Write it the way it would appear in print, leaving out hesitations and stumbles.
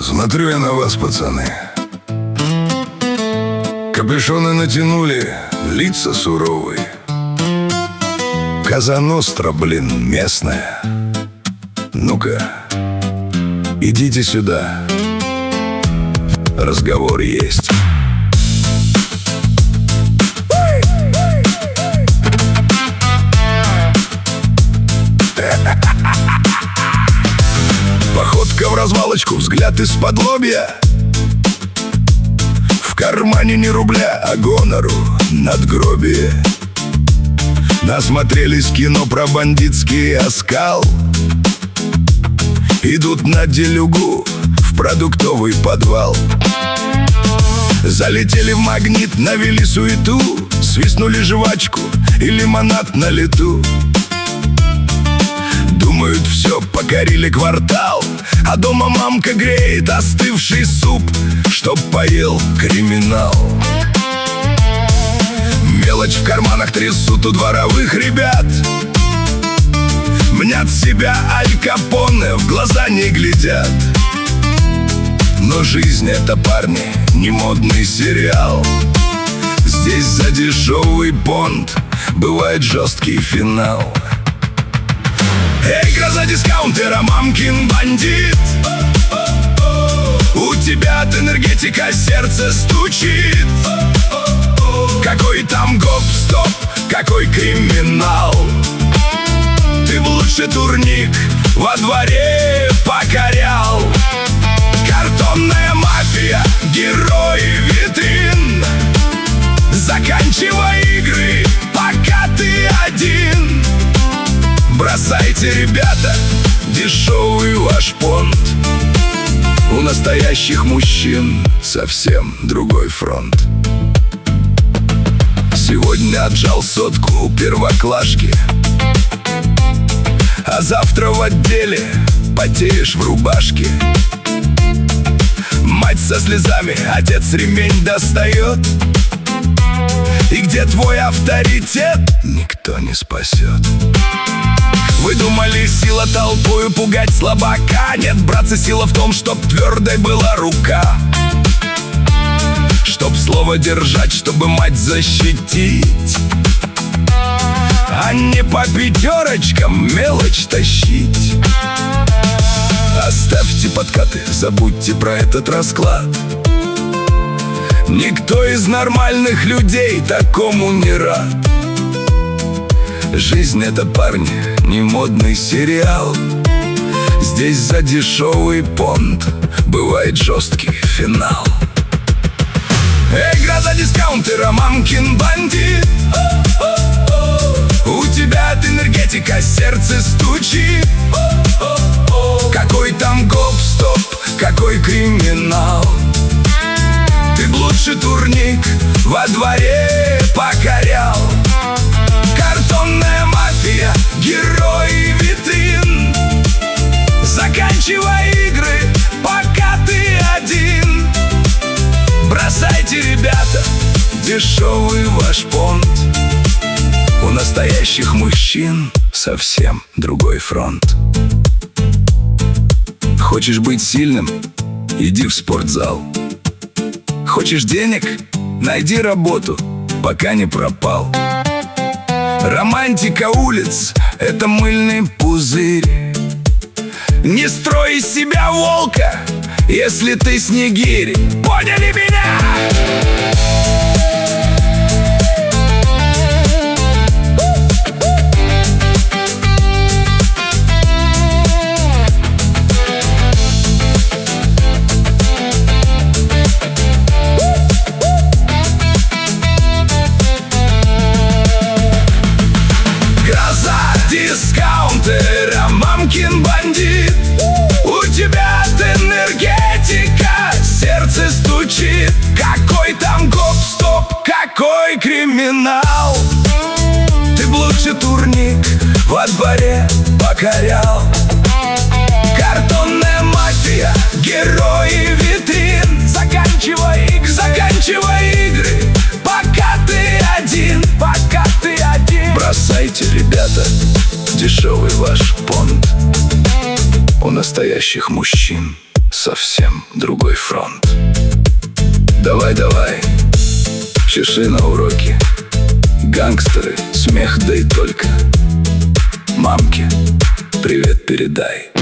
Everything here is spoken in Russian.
Смотрю я на вас, пацаны. Капюшоны натянули, лица суровые. Коза Ностра, блин, местная. Ну-ка, идите сюда. Разговор есть. Походка в развалочку, взгляд из-под лобья. В кармане не рубля, а гонору надгробие. Насмотрелись кино про бандитский оскал. Идут на делюгу в продуктовый подвал. Залетели в Магнит, навели суету. Свистнули жвачку и лимонад на лету. Думают, все, покорили квартал. А дома мамка греет остывший суп, чтоб поел криминал. Мелочь в карманах трясут у дворовых ребят. Мнят себя Аль Капоне, в глаза не глядят. Но жизнь — это, парни, не модный сериал. Здесь за дешевый понт бывает жесткий финал. Эй, гроза дискаунтера, мамкин бандит, у тебя от энергетика сердце стучит. Какой там гоп-стоп, какой криминал. Ты б лучше турник во дворе покорял. Картонная мафия, герои витрин. Заканчивай игры, пока ты один. Бросайте, ребята, дешевый ваш понт. У настоящих мужчин совсем другой фронт. Сегодня отжал сотку у первоклашки, а завтра в отделе потеешь в рубашке. Мать со слезами, отец ремень достает. И где твой авторитет, никто не спасет. Вы думали, сила толпою пугать слабака? Нет, братцы, сила в том, чтоб твердой была рука. Чтоб слово держать, чтобы мать защитить, а не по пятерочкам мелочь тащить. Оставьте подкаты, забудьте про этот расклад. Никто из нормальных людей такому не рад. Жизнь — это, парни, не модный сериал. Здесь за дешевый понт бывает жесткий финал. Эй, гроза дискаунтера, мамкин бандит, у тебя от энергетика сердце стучит. Какой там гоп-стоп, какой криминал. Ты б лучше турник во дворе покорял. Картонная мафия, герои витрин. Заканчивай игры, пока ты один. Бросайте, ребята, дешевый ваш понт. У настоящих мужчин совсем другой фронт. Хочешь быть сильным? Иди в спортзал. Хочешь денег? Найди работу, пока не пропал. Романтика улиц — это мыльный пузырь. Не строй из себя волка, если ты снегирь. Поняли меня? Дискаунтера, мамкин бандит, у тебя от энергетика сердце стучит. Какой там гоп-стоп, какой криминал. Ты б лучше турник во дворе покорял. Картонная мафия, герои витрин. Заканчивай игры, пока ты один. Пока ты один. Бросайте, ребята, дешевый ваш понт. У настоящих мужчин совсем другой фронт. Давай, давай, чеши на уроки. Гангстеры, смех, да и только. Мамке привет передай.